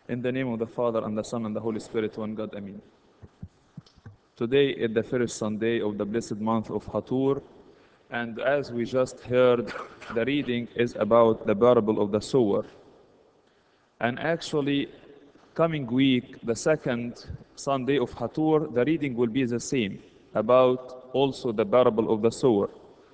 In the name of the Father, and the Son, and the Holy Spirit, one God, Amen. Today is the first Sunday of the blessed month of Hatur, and as we just heard, the reading is about the parable of the sower. And actually, coming week, the second Sunday of Hatur, the reading will be the same, about also the parable of the sower.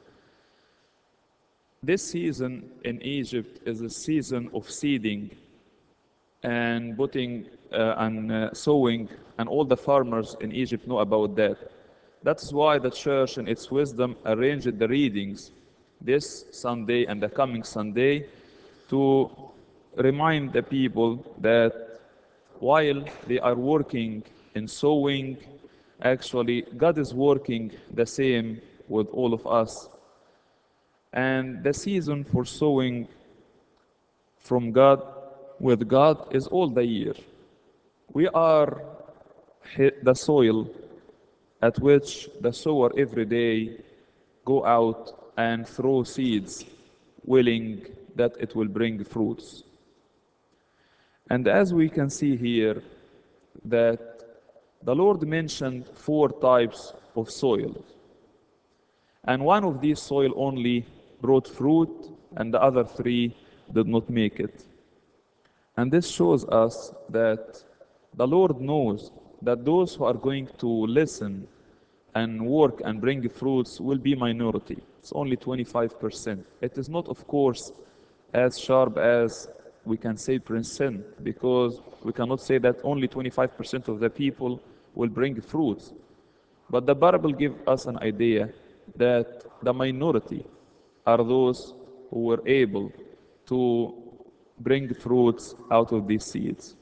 This season in Egypt is a season of seeding and putting and sowing, and all the farmers in Egypt know about that. That's why the church, in its wisdom, arranged the readings this Sunday and the coming Sunday to remind the people that while they are working in sowing, actually God is working the same with all of us. And the season for sowing from God, with God, is all the year. We are the soil at which the sower every day go out and throw seeds, willing that it will bring fruits. And as we can see here, that the Lord mentioned 4 types of soil. And one of these soil only brought fruit, and the other 3 did not make it. And this shows us that the Lord knows that those who are going to listen and work and bring fruits will be minority. It's only 25%. It is not, of course, as sharp as we can say percent, because we cannot say that only 25% of the people will bring fruits. But the parable gives us an idea that the minority are those who were able to bring fruits out of these seeds.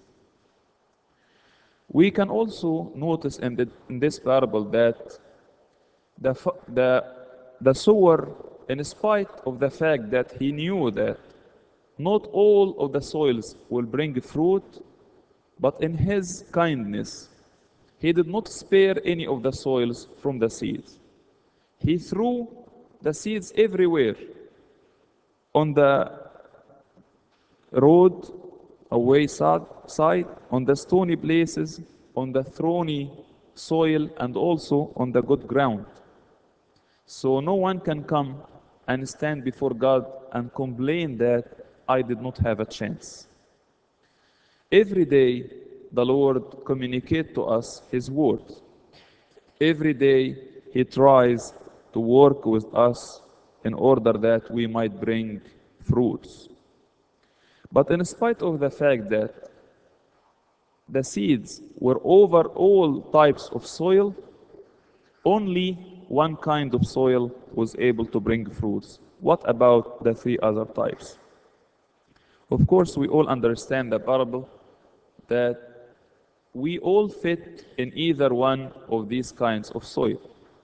We can also notice in this parable that the sower, in spite of the fact that he knew that not all of the soils will bring fruit, but in his kindness, he did not spare any of the soils from the seeds. He threw the seeds everywhere, on the road, a wayside, on the stony places, on the thorny soil, and also on the good ground. So no one can come and stand before God and complain that I did not have a chance. Every day, the Lord communicates to us His word. Every day, He tries to work with us in order that we might bring fruits. But in spite of the fact that the seeds were over all types of soil, only one kind of soil was able to bring fruits. What about the 3 other types? Of course, we all understand the parable that we all fit in either one of these kinds of soil.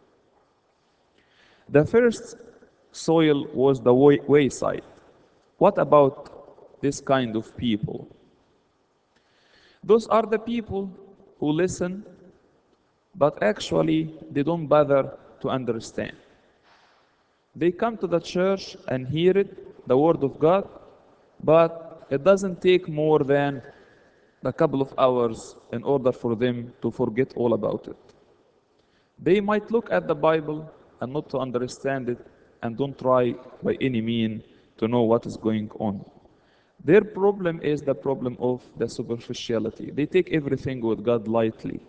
The first soil was the wayside. What about this kind of people? Those are the people who listen, but actually they don't bother to understand. They come to the church and hear it, the word of God, but it doesn't take more than a couple of hours in order for them to forget all about it. They might look at the Bible and not to understand it, and don't try by any means to know what is going on. Their problem is the problem of the superficiality. They take everything with God lightly.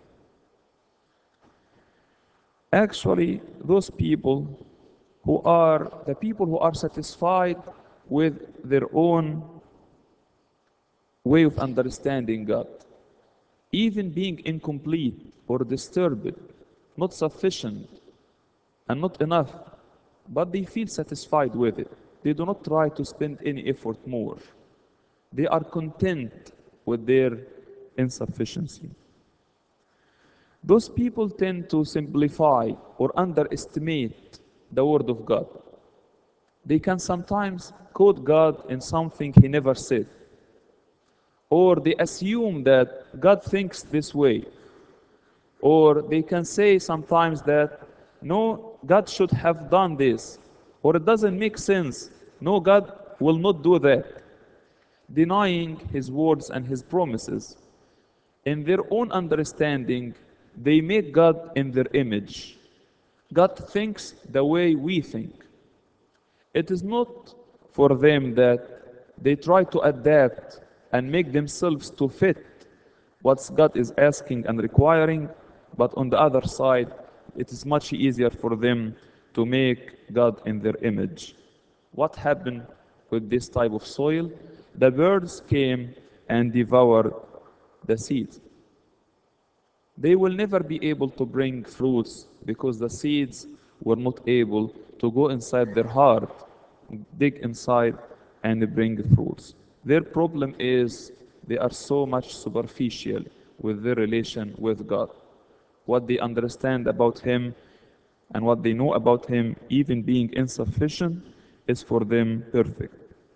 Actually, those people who are the people who are satisfied with their own way of understanding God, even being incomplete or disturbed, not sufficient and not enough, but they feel satisfied with it. They do not try to spend any effort more. They are content with their insufficiency. Those people tend to simplify or underestimate the Word of God. They can sometimes quote God in something He never said, or they assume that God thinks this way, or they can say sometimes that no, God should have done this, or it doesn't make sense. No, God will not do that. denying his words and his promises. In their own understanding, they make God in their image. God thinks the way we think. It is not for them that they try to adapt and make themselves to fit what God is asking and requiring, but on the other side, it is much easier for them to make God in their image. What happened with this type of soil? The birds came and devoured the seeds. They will never be able to bring fruits because the seeds were not able to go inside their heart, dig inside, and bring fruits. Their problem is they are so much superficial with their relation with God. What they understand about Him and what they know about Him, even being insufficient, is for them perfect.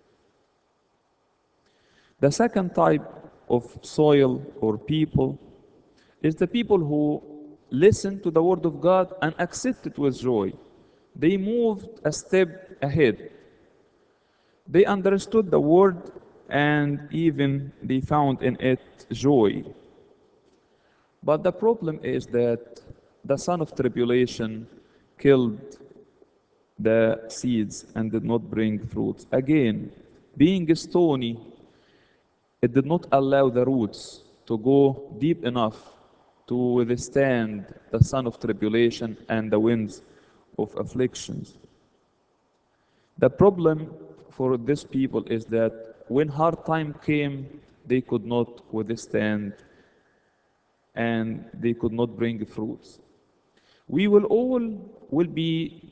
The second type of soil or people is the people who listen to the word of God and accept it with joy. They moved a step ahead. They understood the word and even they found in it joy. But the problem is that the son of tribulation killed the seeds and did not bring fruits. Again, being stony, it did not allow the roots to go deep enough to withstand the sun of tribulation and the winds of afflictions. The problem for these people is that when hard time came, they could not withstand and they could not bring fruits. We will all will be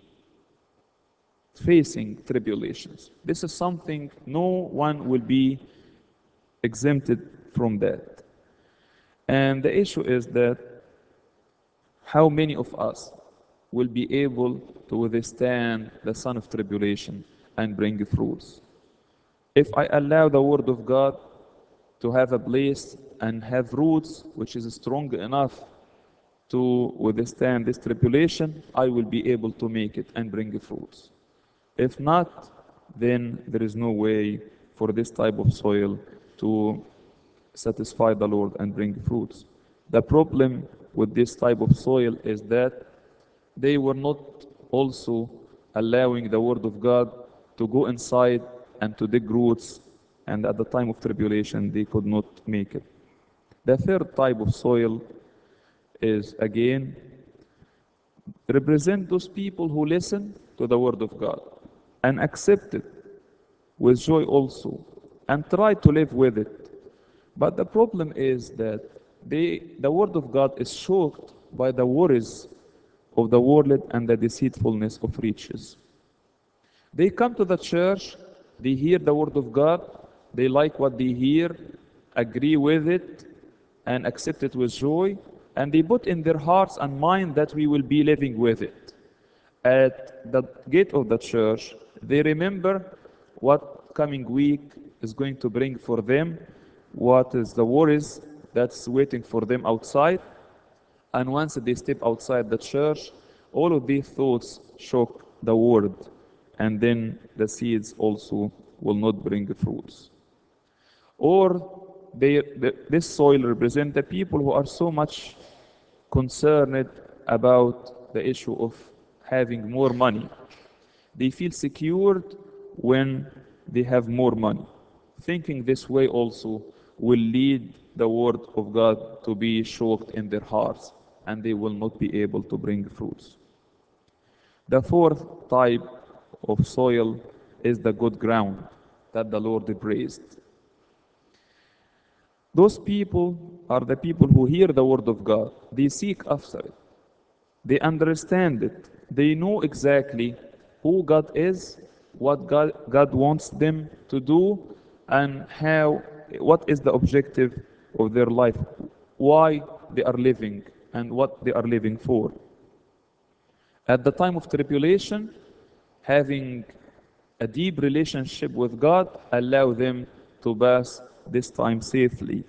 facing tribulations. This is something no one will be exempted from that. And the issue is that how many of us will be able to withstand the sun of tribulation and bring fruits? If I allow the word of God to have a place and have roots which is strong enough to withstand this tribulation, I will be able to make it and bring fruits. If not, then there is no way for this type of soil to satisfy the Lord and bring fruits. The problem with this type of soil is that they were not also allowing the word of God to go inside and to dig roots, and at the time of tribulation they could not make it. The third type of soil is again represent those people who listen to the word of God and accept it with joy also and try to live with it. But the problem is that the word of God is choked by the worries of the world and the deceitfulness of riches. They come to the church, they hear the word of God, they like what they hear, agree with it, and accept it with joy, and they put in their hearts and mind that we will be living with it. At the gate of the church, they remember what coming week is going to bring for them, what is the worries that's waiting for them outside, and once they step outside the church, all of these thoughts shock the word, and then the seeds also will not bring fruits. Or this soil represents the people who are so much concerned about the issue of having more money. They feel secured when they have more money. Thinking this way also will lead the word of God to be choked in their hearts and they will not be able to bring fruits. The fourth type of soil is the good ground that the Lord praised. Those people are the people who hear the word of God. They seek after it. They understand it. They know exactly who God is, what God wants them to do, and what is the objective of their life, why they are living, and what they are living for. At the time of tribulation, having a deep relationship with God allow them to pass this time safely.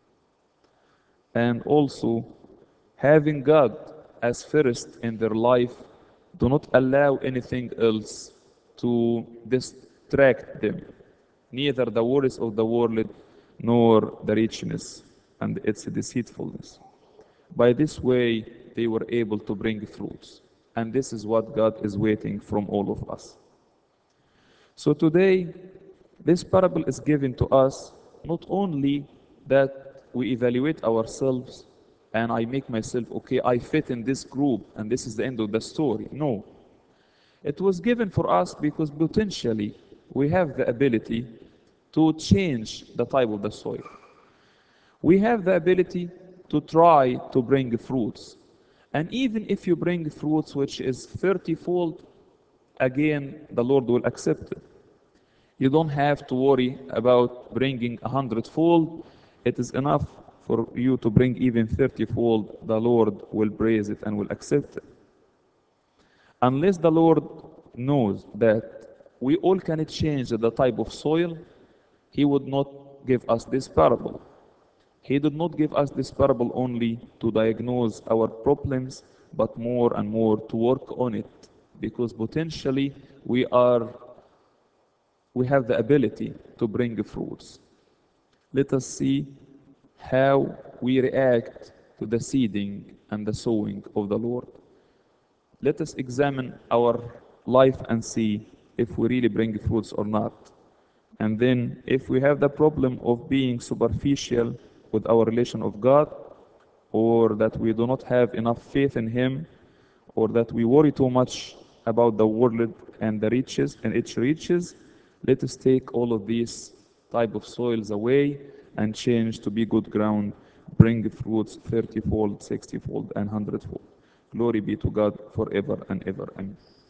And also, having God as first in their life, do not allow anything else to distract them. neither the worries of the world nor the richness and its deceitfulness. By this way, they were able to bring fruits. And this is what God is waiting from all of us. So today, this parable is given to us not only that we evaluate ourselves and I make myself, okay, I fit in this group and this is the end of the story. No. It was given for us because potentially we have the ability to change the type of the soil. We have the ability to try to bring fruits. And even if you bring fruits which is 30-fold, again, the Lord will accept it. You don't have to worry about bringing 100-fold. It is enough for you to bring even 30-fold. The Lord will praise it and will accept it. Unless the Lord knows that we all can change the type of soil, He would not give us this parable. He did not give us this parable only to diagnose our problems, but more and more to work on it, because potentially we have the ability to bring fruits. Let us see how we react to the seeding and the sowing of the Lord. Let us examine our life and see if we really bring fruits or not. And then, if we have the problem of being superficial with our relation of God, or that we do not have enough faith in Him, or that we worry too much about the world and the riches and its riches, let us take all of these type of soils away and change to be good ground, bring fruits 30-fold, 60-fold, and 100-fold. Glory be to God forever and ever. Amen.